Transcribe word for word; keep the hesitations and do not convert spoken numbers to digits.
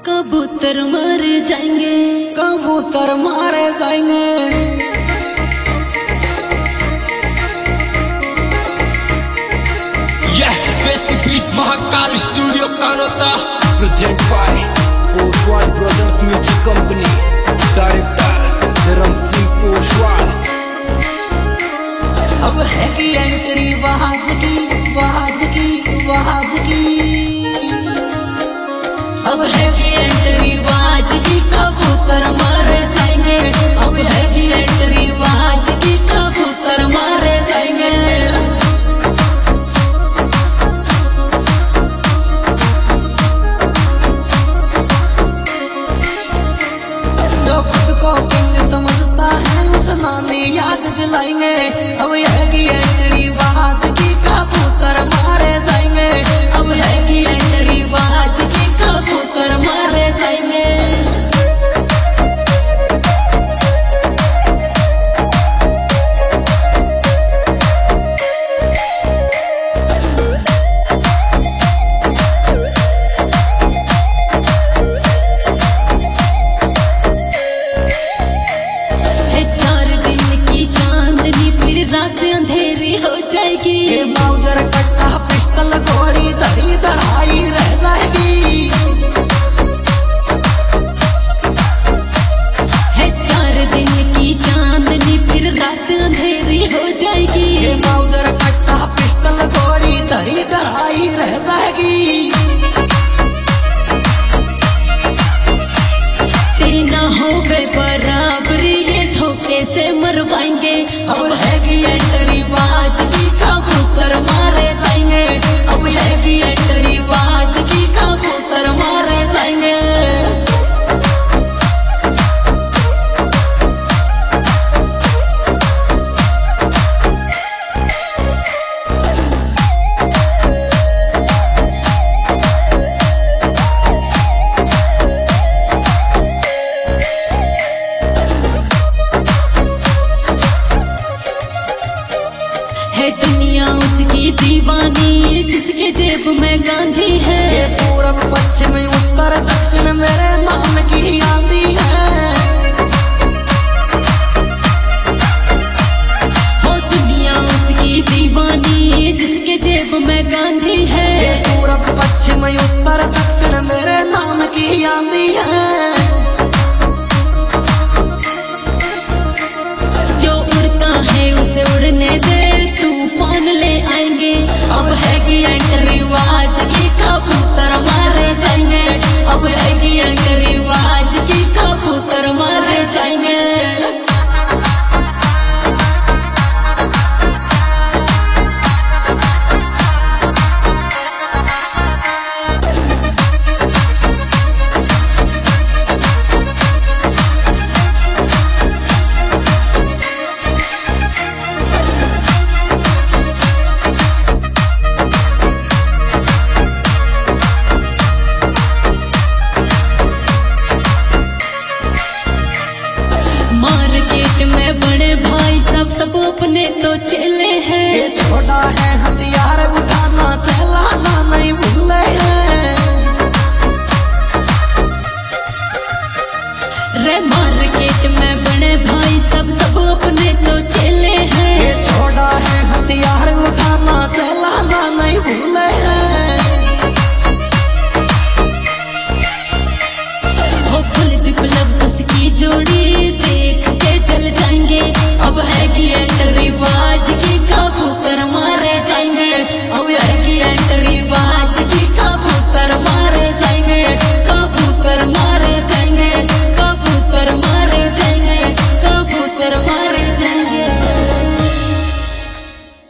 कबूतर मारे जाएंगे, कबूतर मारे जाएंगे। Yeah, Basic Beat Mahakal studio Kanota present by Poshwal brothers music company, director Dharam Singh Poshwal. अब है की एंट्री बहाज की, बहाज की, बहाज की। अब है की एंट्री बहाज की, कबूतर मारे जाएंगे। अब है की एंट्री बहाज की, कबूतर मारे जाएंगे। जो खुद को किंग समझता है उस नानी याद दिलाएंगे। अब यह की एंट्री बहाज की, कबूतर मारे जाएंगे। अब यह की एंट्री बहाज की, कबूतर मारे जाएंगे। रात अंधेरी हो जाएगी, ये माउजर कट्टा पिस्टल घोड़ी धरी धराई रह जाएगी। है चार दिन की चांदनी फिर रात अंधेरी हो जाएगी। ये माउजर कट्टा पिस्टल घोड़ी धरी धराई रह जाएगी। तेरी ना हो बराबरी ये धोखे से मरवाएंगे। अब है की एंट्री बहाज की, कबूतर मारे जाएंगे। अब है की एंट्री बहाज की, कबूतर मारे जाएंगे। है दुनिया उसकी दीवानी जिसके जेब में गांधी है। ये पूरब पश्चिम उत्तर दक्षिण मेरे नाम की आंधी है। हो दुनिया उसकी दीवानी जिसके जेब में गांधी है। ये पूरब पश्चिम उत्तर दक्षिण मेरे नाम की आंधी है। जो उड़ता है उसे उड़ने दे, तूफान ले आएंगे। अब है की एंट्री बहाज की, कबूतर मारे जाएंगे। अब है की एंट्री बहाज की, कबूतर मारे जाएंगे। मार्केट में बड़े भाई सब सब अपने तो चले हैं। ये छोटा है हथियार उठाना, चलाना नहीं भूले हैं। रे मार्केट में बड़े भाई सब सब अपने तो चले हैं। ये छोटा है हथियार उठाना, चलाना नहीं भूले हैं।